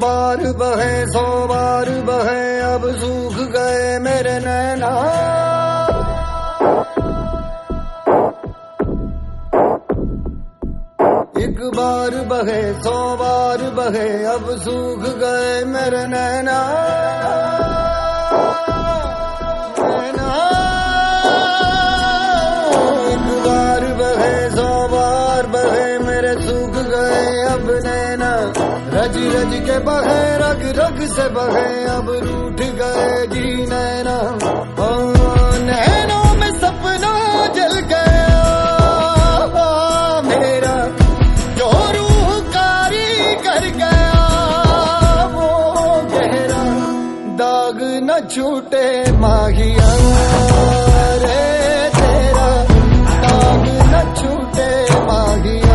बार बहे 100 बार बहे, अब सूख गए मेरे नैना। एक बार बहे 100 बार बहे, अब सूख गए मेरे नैना। एक बार बहे 100 बार बहे, मेरे सूख गए अब नैना। रज रज के बहे, रग रग से बहे, अब रूठ गए जी नैना। नैनों में सपना जल गया मेरा, जो रूह कारी कर गया वो गहरा। दाग न छूटे माहिया रे तेरा, दाग न छूटे माहिया।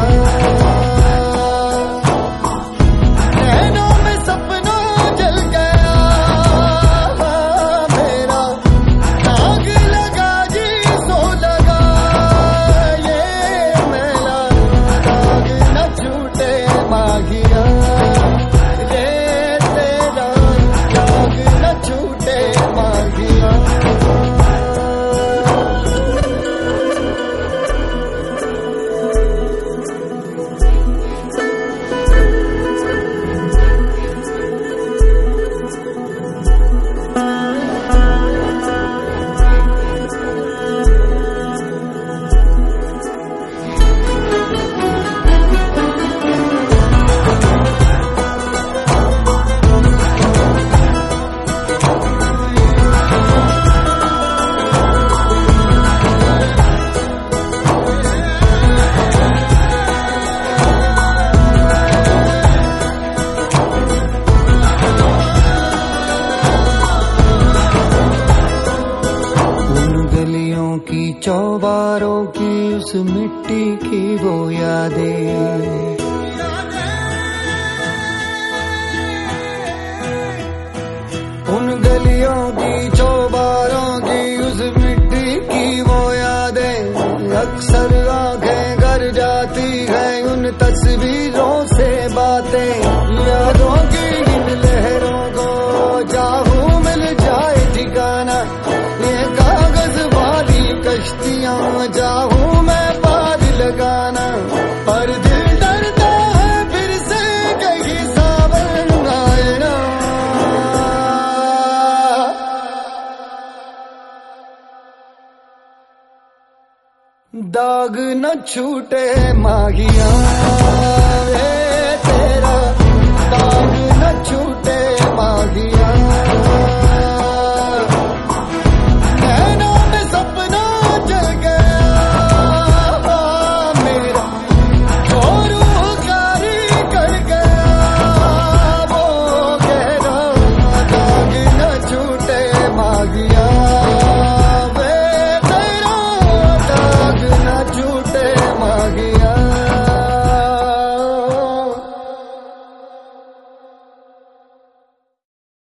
चौबारों की उस मिट्टी की वो यादें, उन गलियों की चौबारों की उस मिट्टी की वो यादें। अक्सर आंखें कर जाती हैं उन तस्वीरों से बातें। यादों की इन लहरों को चाहूं मिल जाए ठिकाना, ये कागज वाली कश्तियां चाहूं मैं पार लगाना। पर दिल डरता है फिर से कहीं सावन आए ना। दाग न छूटे माहिया।